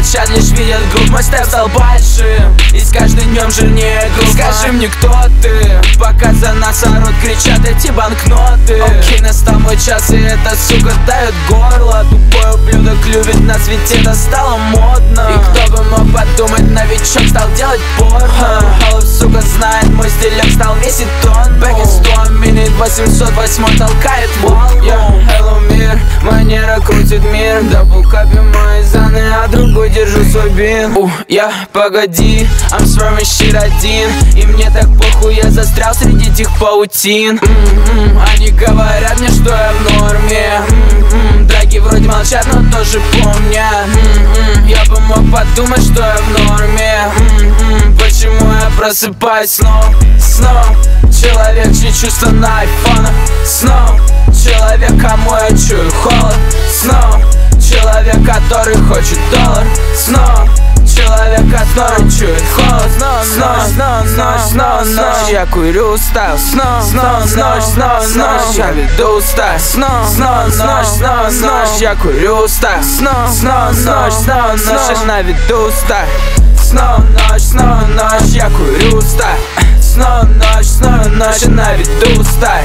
молчат, лишь видят грудь. Мой степ стал большим и с каждым днем жирнее грудь. Скажи мне, кто ты, пока за нас орут, кричат эти банкноты. Окей, настал мой час, и эта сука дает горло. Тупой ублюдок любит нас, ведь это стало модно. И кто бы мог подумать, новичок стал делать порно. Холоп, сука, знает мой стилек, стал весить тонну. Back in storm, минит 808 толкает волну. Hello, мир, манера крутит мир. Даблкапе мои заны, а другой держу свой бин. Погоди, I'm swerving shit один. И мне так похуй, я застрял среди этих паутин. Они говорят мне, что я в норме. Драки вроде молчат, но тоже помнят. Я бы мог подумать, что я в норме. Почему я просыпаюсь снова? Человек, чьи чувства на айфонах. Человек, кому я чую холод. Человек, который хочет доллар. Человек, который чует холод. Ночь, я курю стайл. Ночь, я веду стайл. Ночь, я курю стайл. Ночь, на виду стайл. Ночь, я курю стайл. Ночь, на виду стайл.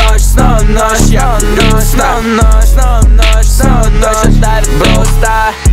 Ночь, я курю стайл. Ночь, дарит бро стайл.